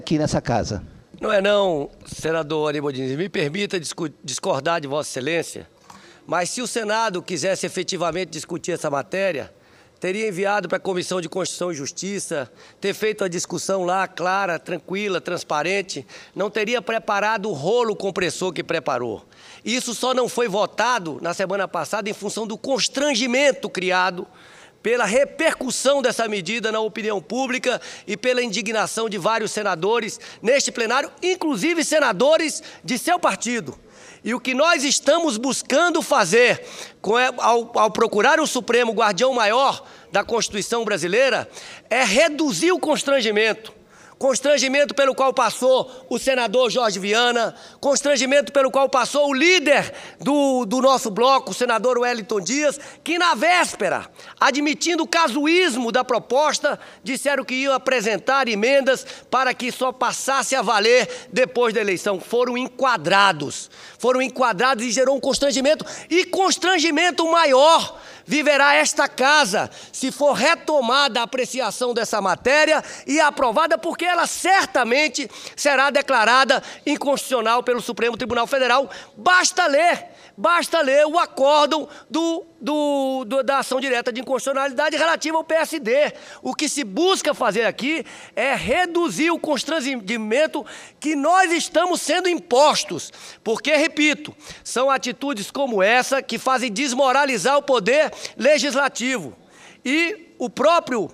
aqui nessa casa. Não é não, senador Aníbal Diniz. Me permita discordar de Vossa Excelência, mas se o Senado quisesse efetivamente discutir essa matéria, teria enviado para a Comissão de Constituição e Justiça, ter feito a discussão lá, clara, tranquila, transparente, não teria preparado o rolo compressor que preparou. Isso só não foi votado na semana passada em função do constrangimento criado pela repercussão dessa medida na opinião pública e pela indignação de vários senadores neste plenário, inclusive senadores de seu partido. E o que nós estamos buscando fazer ao procurar o Supremo Guardião Maior da Constituição brasileira é reduzir o constrangimento. Constrangimento pelo qual passou o senador Jorge Viana, constrangimento pelo qual passou o líder do nosso bloco, o senador Wellington Dias, que na véspera, admitindo o casuísmo da proposta, disseram que iam apresentar emendas para que só passasse a valer depois da eleição. Foram enquadrados e gerou um constrangimento. E constrangimento maior viverá esta casa se for retomada a apreciação dessa matéria e aprovada, porque ela certamente será declarada inconstitucional pelo Supremo Tribunal Federal. Basta ler o acórdão da ação direta de inconstitucionalidade relativa ao PSD. O que se busca fazer aqui é reduzir o constrangimento que nós estamos sendo impostos. Porque, repito, são atitudes como essa que fazem desmoralizar o poder legislativo. E o próprio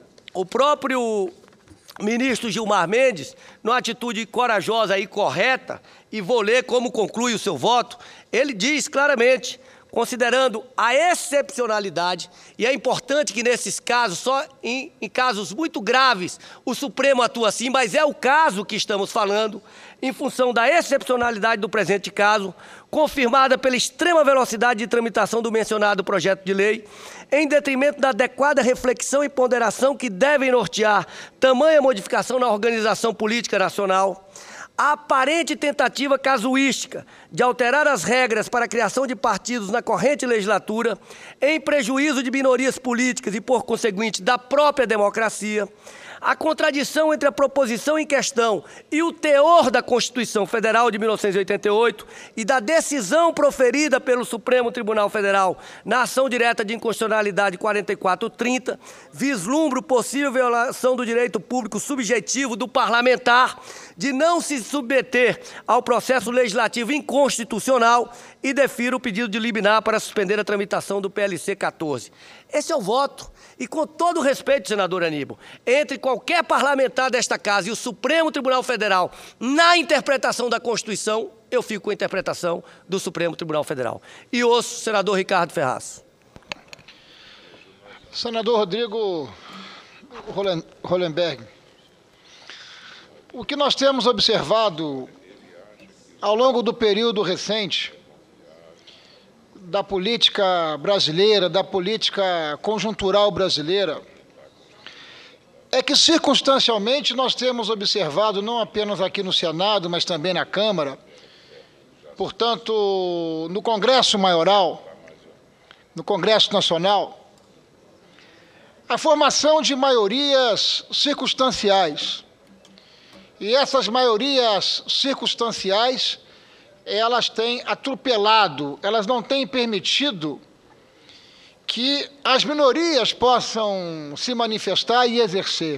ministro Gilmar Mendes, numa atitude corajosa e correta, e vou ler como conclui o seu voto, ele diz claramente, considerando a excepcionalidade, e é importante que nesses casos, só em casos muito graves, o Supremo atua assim, mas é o caso que estamos falando, em função da excepcionalidade do presente caso, confirmada pela extrema velocidade de tramitação do mencionado projeto de lei, em detrimento da adequada reflexão e ponderação que devem nortear tamanha modificação na organização política nacional, a aparente tentativa casuística de alterar as regras para a criação de partidos na corrente legislatura, em prejuízo de minorias políticas e, por conseguinte, da própria democracia, a contradição entre a proposição em questão e o teor da Constituição Federal de 1988 e da decisão proferida pelo Supremo Tribunal Federal na ação direta de inconstitucionalidade 4430, vislumbra possível violação do direito público subjetivo do parlamentar de não se submeter ao processo legislativo inconstitucional e defiro o pedido de liminar para suspender a tramitação do PLC 14. Esse é o voto. E com todo o respeito, senador Aníbal, entre qualquer parlamentar desta casa e o Supremo Tribunal Federal, na interpretação da Constituição, eu fico com a interpretação do Supremo Tribunal Federal. E ouço o senador Ricardo Ferraz. Senador Rodrigo Hollenberg, o que nós temos observado ao longo do período recente da política brasileira, da política conjuntural brasileira, é que circunstancialmente nós temos observado, não apenas aqui no Senado, mas também na Câmara, portanto, no Congresso Maioral, no Congresso Nacional, a formação de maiorias circunstanciais. E essas maiorias circunstanciais, elas têm atropelado, elas não têm permitido que as minorias possam se manifestar e exercer.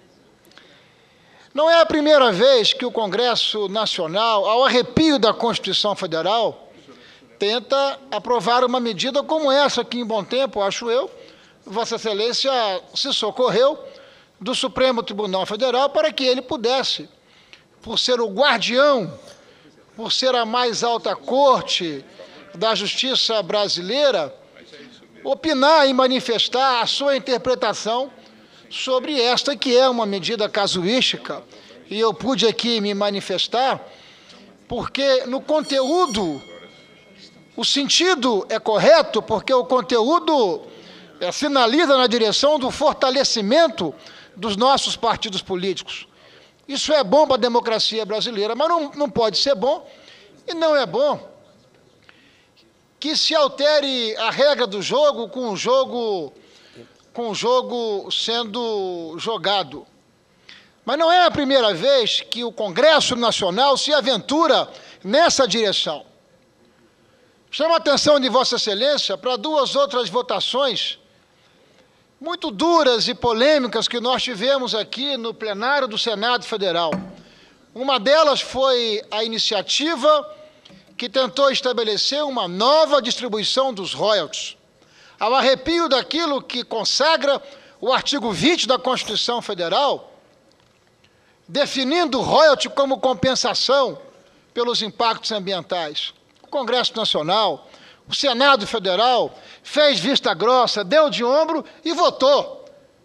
Não é a primeira vez que o Congresso Nacional, ao arrepio da Constituição Federal, tenta aprovar uma medida como essa, que em bom tempo, acho eu, Vossa Excelência se socorreu do Supremo Tribunal Federal para que ele pudesse, por ser o guardião, por ser a mais alta corte da justiça brasileira, opinar e manifestar a sua interpretação sobre esta que é uma medida casuística. E eu pude aqui me manifestar porque no conteúdo o sentido é correto, porque o conteúdo sinaliza na direção do fortalecimento dos nossos partidos políticos. Isso é bom para a democracia brasileira, mas não pode ser bom, e não é bom que se altere a regra do jogo com o jogo sendo jogado. Mas não é a primeira vez que o Congresso Nacional se aventura nessa direção. Chamo a atenção de Vossa Excelência para duas outras votações muito duras e polêmicas que nós tivemos aqui no plenário do Senado Federal. Uma delas foi a iniciativa que tentou estabelecer uma nova distribuição dos royalties, ao arrepio daquilo que consagra o artigo 20 da Constituição Federal, definindo o royalty como compensação pelos impactos ambientais. O Congresso Nacional, o Senado Federal, fez vista grossa, deu de ombro e votou,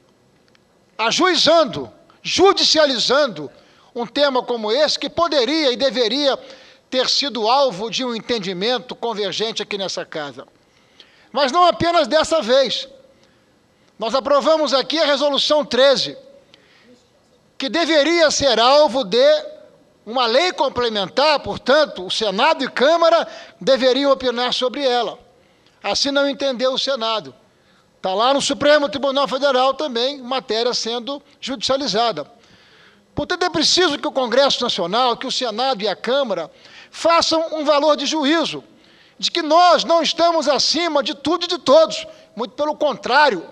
ajuizando, judicializando um tema como esse, que poderia e deveria ter sido alvo de um entendimento convergente aqui nessa casa. Mas não apenas dessa vez. Nós aprovamos aqui a Resolução 13, que deveria ser alvo de uma lei complementar, portanto, o Senado e Câmara deveriam opinar sobre ela. Assim não entendeu o Senado. Está lá no Supremo Tribunal Federal também, matéria sendo judicializada. Portanto, é preciso que o Congresso Nacional, que o Senado e a Câmara façam um valor de juízo, de que nós não estamos acima de tudo e de todos, muito pelo contrário.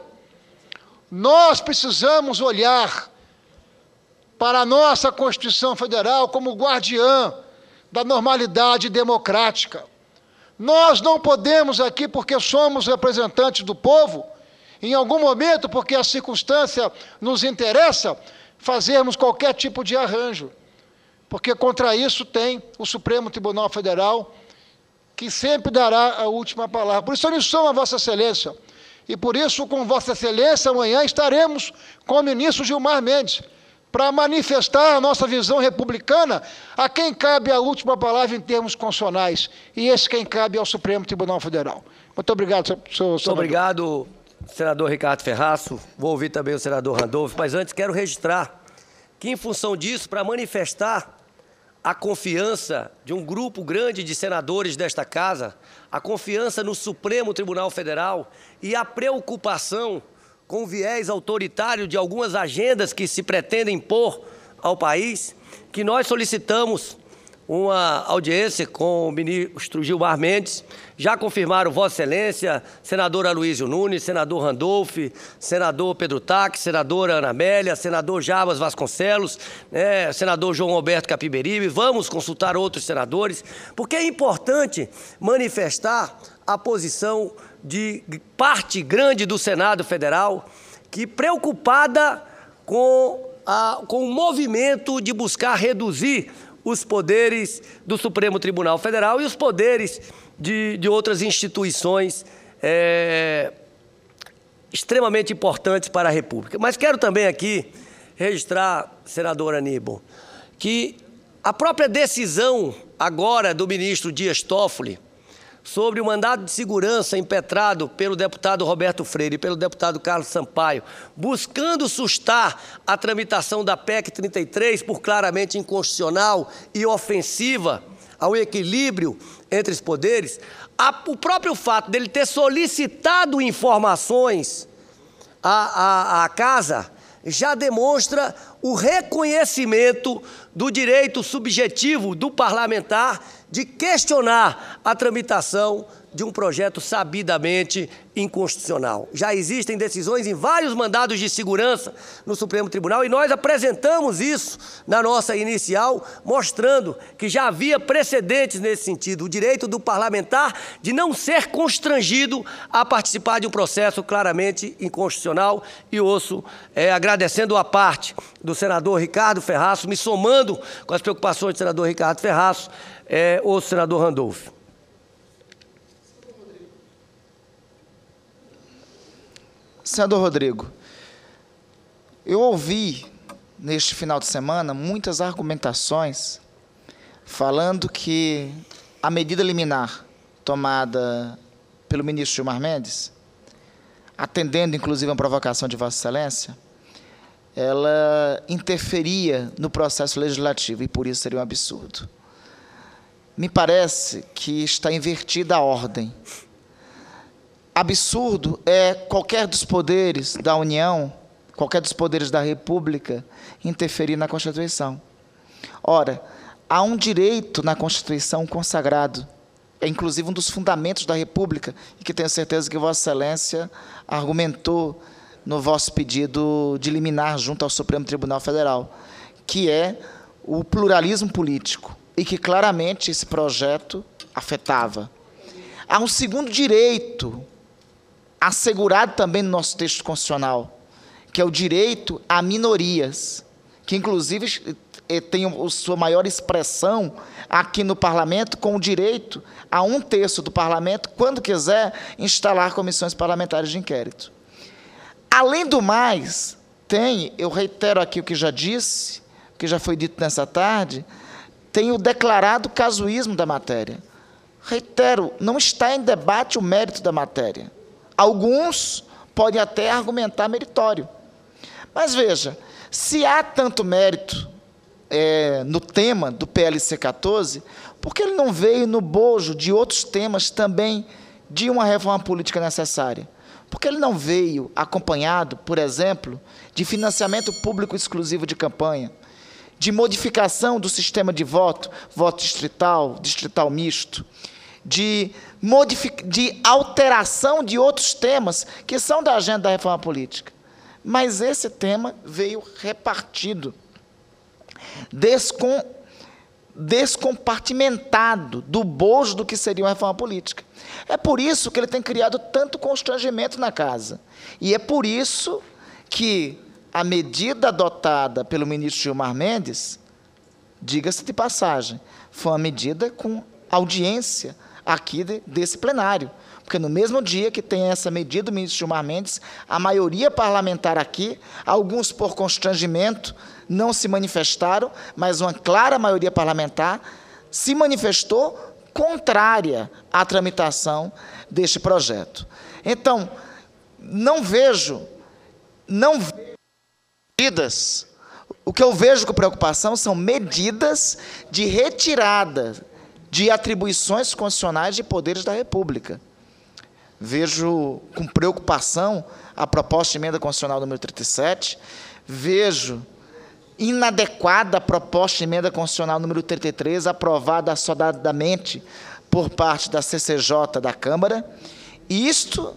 Nós precisamos olhar para a nossa Constituição Federal como guardiã da normalidade democrática. Nós não podemos aqui, porque somos representantes do povo, em algum momento, porque a circunstância nos interessa, fazermos qualquer tipo de arranjo, porque contra isso tem o Supremo Tribunal Federal, que sempre dará a última palavra. Por isso eu me somo a Vossa Excelência, e por isso, com Vossa Excelência, amanhã estaremos com o ministro Gilmar Mendes, para manifestar a nossa visão republicana, a quem cabe a última palavra em termos constitucionais, e esse quem cabe ao Supremo Tribunal Federal. Muito obrigado, senhor senador. Muito obrigado, senador Ricardo Ferraço. Vou ouvir também o senador Randolfo, mas antes quero registrar que, em função disso, para manifestar a confiança de um grupo grande de senadores desta casa, a confiança no Supremo Tribunal Federal e a preocupação com o viés autoritário de algumas agendas que se pretendem impor ao país, que nós solicitamos uma audiência com o ministro Gilmar Mendes. Já confirmaram Vossa Excelência, senador Aloysio Nunes, senador Randolfo, senador Pedro Taques, senadora Ana Amélia, senador Jarbas Vasconcelos, senador João Roberto Capiberibe. Vamos consultar outros senadores, porque é importante manifestar a posição de parte grande do Senado Federal, que preocupada com o movimento de buscar reduzir os poderes do Supremo Tribunal Federal e os poderes de outras instituições extremamente importantes para a República. Mas quero também aqui registrar, senador Aníbal, que a própria decisão agora do ministro Dias Toffoli sobre o mandado de segurança impetrado pelo deputado Roberto Freire e pelo deputado Carlos Sampaio, buscando sustar a tramitação da PEC 33 por claramente inconstitucional e ofensiva ao equilíbrio entre os poderes, o próprio fato dele ter solicitado informações à Casa já demonstra o reconhecimento do direito subjetivo do parlamentar de questionar a tramitação de um projeto sabidamente inconstitucional. Já existem decisões em vários mandados de segurança no Supremo Tribunal e nós apresentamos isso na nossa inicial, mostrando que já havia precedentes nesse sentido, o direito do parlamentar de não ser constrangido a participar de um processo claramente inconstitucional. E ouço, agradecendo a parte do senador Ricardo Ferraço, me somando com as preocupações do senador Ricardo Ferraço, o senador Randolfo. Senador Rodrigo, eu ouvi neste final de semana muitas argumentações falando que a medida liminar tomada pelo ministro Gilmar Mendes, atendendo inclusive a uma provocação de Vossa Excelência, ela interferia no processo legislativo e por isso seria um absurdo. Me parece que está invertida a ordem. Absurdo é qualquer dos poderes da União qualquer dos poderes da República, interferir na Constituição. Ora, há um direito na Constituição consagrado, é inclusive um dos fundamentos da República, e que tenho certeza que Vossa Excelência argumentou no vosso pedido de liminar junto ao Supremo Tribunal Federal, que é o pluralismo político, e que claramente esse projeto afetava. Há um segundo direito, assegurado também no nosso texto constitucional, que é o direito a minorias, que inclusive tem sua maior expressão aqui no Parlamento, com o direito a 1/3 do Parlamento, quando quiser, instalar comissões parlamentares de inquérito. Além do mais, eu reitero aqui o que já disse, o que já foi dito nessa tarde, tem o declarado casuísmo da matéria. Reitero, não está em debate o mérito da matéria. Alguns podem até argumentar meritório. Mas veja, se há tanto mérito no tema do PLC 14, por que ele não veio no bojo de outros temas também de uma reforma política necessária? Por que ele não veio acompanhado, por exemplo, de financiamento público exclusivo de campanha, de modificação do sistema de voto, voto distrital, distrital misto, de alteração de outros temas que são da agenda da reforma política? Mas esse tema veio repartido, descompartimentado do bojo do que seria uma reforma política. É por isso que ele tem criado tanto constrangimento na casa. E é por isso que a medida adotada pelo ministro Gilmar Mendes, diga-se de passagem, foi uma medida com audiência aqui desse plenário. Porque no mesmo dia que tem essa medida do ministro Gilmar Mendes, a maioria parlamentar aqui, alguns por constrangimento, não se manifestaram, mas uma clara maioria parlamentar se manifestou contrária à tramitação deste projeto. Então, não vejo medidas. O que eu vejo com preocupação são medidas de retirada de atribuições constitucionais de poderes da República. Vejo com preocupação a proposta de emenda constitucional número 37, vejo inadequada a proposta de emenda constitucional número 33, aprovada assodadamente por parte da CCJ da Câmara. Isto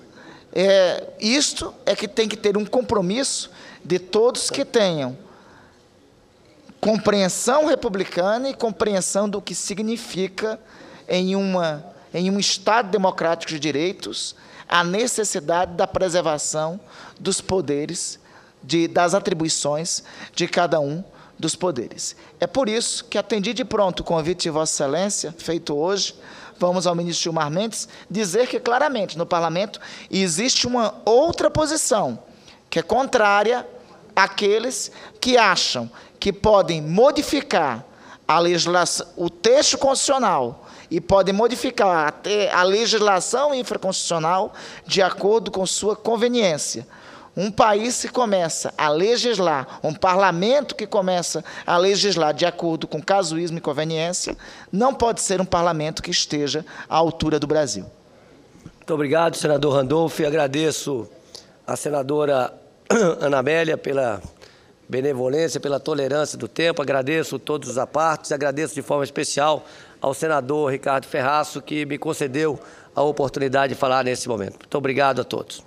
é que tem que ter um compromisso de todos que tenham compreensão republicana e compreensão do que significa em um Estado democrático de direitos a necessidade da preservação dos poderes, das atribuições de cada um dos poderes. É por isso que, atendi de pronto o convite de Vossa Excelência, feito hoje, vamos ao ministro Gilmar Mendes, dizer que claramente no Parlamento existe uma outra posição, que é contrária àqueles que acham que podem modificar a legislação, o texto constitucional, e podem modificar até a legislação infraconstitucional de acordo com sua conveniência. Um país que começa a legislar, um parlamento que começa a legislar de acordo com casuísmo e conveniência, não pode ser um parlamento que esteja à altura do Brasil. Muito obrigado, senador Randolph. Agradeço à senadora Ana Amélia pela benevolência, pela tolerância do tempo. Agradeço todos os apartes, agradeço de forma especial ao senador Ricardo Ferraço, que me concedeu a oportunidade de falar nesse momento. Muito obrigado a todos.